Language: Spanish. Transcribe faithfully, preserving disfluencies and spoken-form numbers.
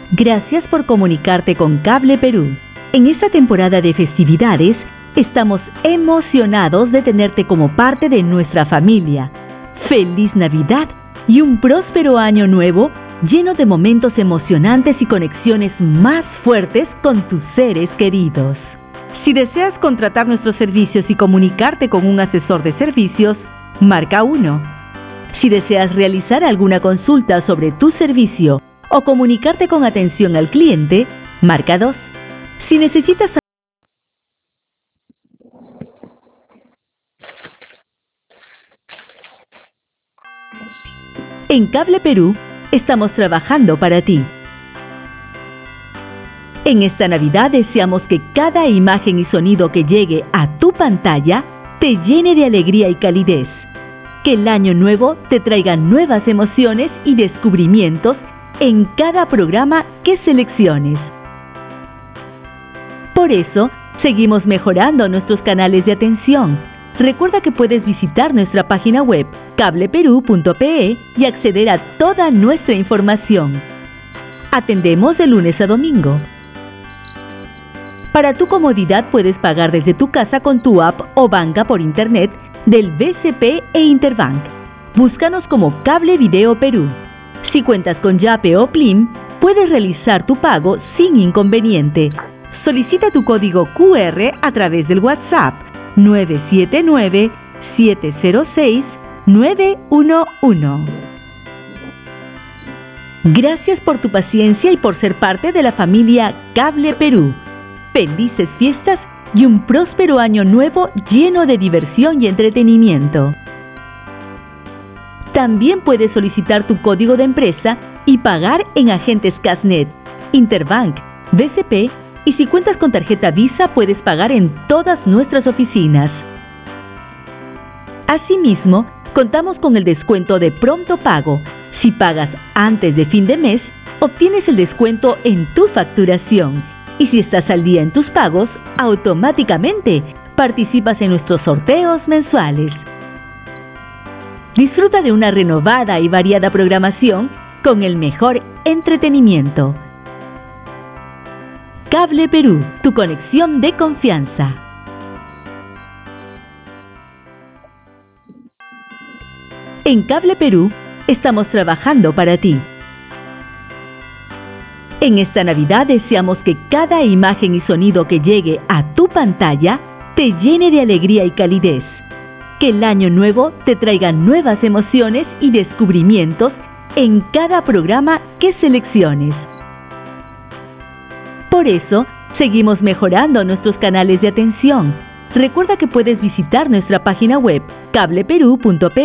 Gracias por comunicarte con Cable Perú. En esta temporada de festividades, estamos emocionados de tenerte como parte de nuestra familia. ¡Feliz Navidad y un próspero año nuevo lleno de momentos emocionantes y conexiones más fuertes con tus seres queridos! Si deseas contratar nuestros servicios y comunicarte con un asesor de servicios, marca uno. Si deseas realizar alguna consulta sobre tu servicio o comunicarte con atención al cliente, marca dos. Si necesitas En Cable Perú, estamos trabajando para ti. En esta Navidad deseamos que cada imagen y sonido que llegue a tu pantalla te llene de alegría y calidez. Que el año nuevo te traiga nuevas emociones y descubrimientos en cada programa que selecciones. Por eso, seguimos mejorando nuestros canales de atención. Recuerda que puedes visitar nuestra página web cable perú punto pe y acceder a toda nuestra información. Atendemos de lunes a domingo. Para tu comodidad puedes pagar desde tu casa con tu app o banca por internet del B C P e Interbank. Búscanos como Cable Video Perú. Si cuentas con Yape o Plim, puedes realizar tu pago sin inconveniente. Solicita tu código cu erre a través del WhatsApp nueve siete nueve, siete cero seis, nueve uno uno. Gracias por tu paciencia y por ser parte de la familia Cable Perú. Felices fiestas y un próspero año nuevo lleno de diversión y entretenimiento. También puedes solicitar tu código de empresa y pagar en agentes Casnet, Interbank, B C P y si cuentas con tarjeta Visa puedes pagar en todas nuestras oficinas. Asimismo, contamos con el descuento de pronto pago. Si pagas antes de fin de mes, obtienes el descuento en tu facturación. Y si estás al día en tus pagos, automáticamente participas en nuestros sorteos mensuales. Disfruta de una renovada y variada programación con el mejor entretenimiento. Cable Perú, tu conexión de confianza. En Cable Perú, estamos trabajando para ti. En esta Navidad deseamos que cada imagen y sonido que llegue a tu pantalla te llene de alegría y calidez. Que el año nuevo te traiga nuevas emociones y descubrimientos en cada programa que selecciones. Por eso, seguimos mejorando nuestros canales de atención. Recuerda que puedes visitar nuestra página web cable perú punto pe